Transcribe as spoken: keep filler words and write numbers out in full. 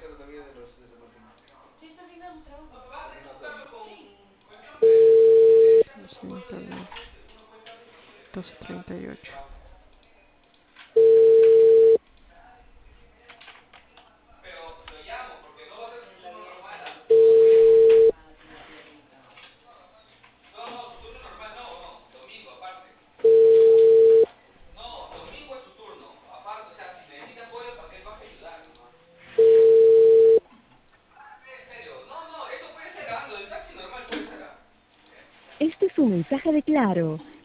Sí, está haciendo su trabajo. doce treinta y ocho. Este es un mensaje de Claro.